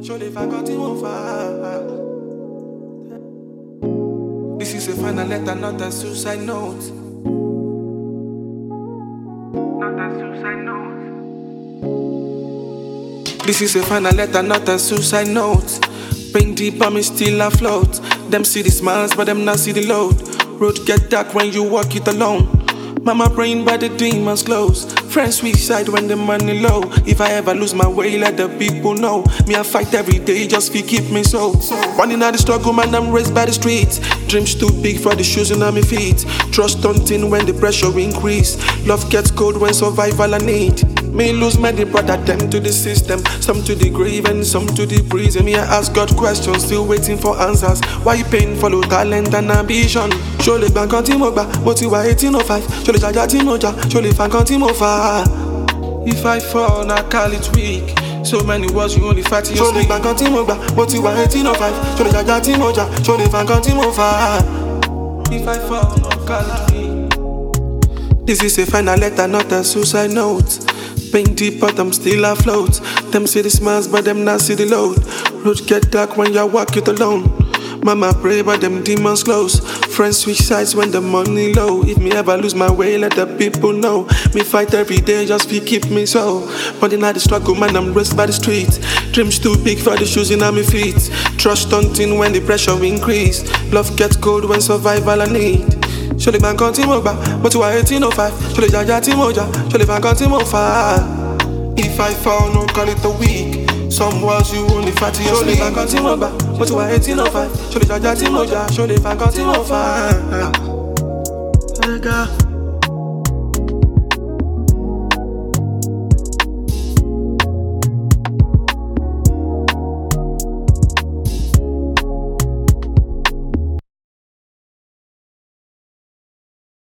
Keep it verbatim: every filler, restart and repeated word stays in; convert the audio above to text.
ṣó lè fa nǹkan tí mo fà á. This is a final letter, not a suicide note. Not a suicide note. This is a final letter, not a suicide note. Pain deep, but me still afloat. Them see the smiles, but them not see the load. Road get dark when you walk it alone. Mama praying by the demons close. Friends suicide when the money low. If I ever lose my way, let the people know. Me I fight every day, just fi keep me so. Running out the struggle, man, I'm raised by the streets. Dreams too big for the shoes on my feet. Trust stunting when the pressure increase. Love gets cold when survival I need. Me lose many brother them to the system. Some to the grave and some to the prison. Me I ask God questions, still waiting for answers. Why you paying follow talent and ambition? Surely bank on Timo ba, but you are eighteen oh five. Surely jaja Timo ja, surely fan on Timo fa. If I fall, I call it weak. So many words you only fight your surely bank on Timo ba, but you are eighteen oh five. Surely jaja Timo ja, surely fan on Timo fa. If I fall, I call it weak. This is a final letter, not a suicide note. Pain deep, but I'm still afloat. Them see the smiles, but them not see the load. Road get dark when you walk it alone. Mama pray, but them demons close. Friends switch sides when the money low. If me ever lose my way, let the people know. Me fight every day, just be keep me so. But in the struggle, man, I'm raised by the street. Dreams too big for the shoes in my feet. Trust stunting when the pressure increase. Love gets cold when survival I need. Surely man continue back, but you are eighteen oh five. Surely jaja Timo ja, surely man continue far. If I fall, no call it a week. Some words you only fight to your surely man continue back, but you are eighteen oh five. Surely jaja Timo ja, surely man continue far.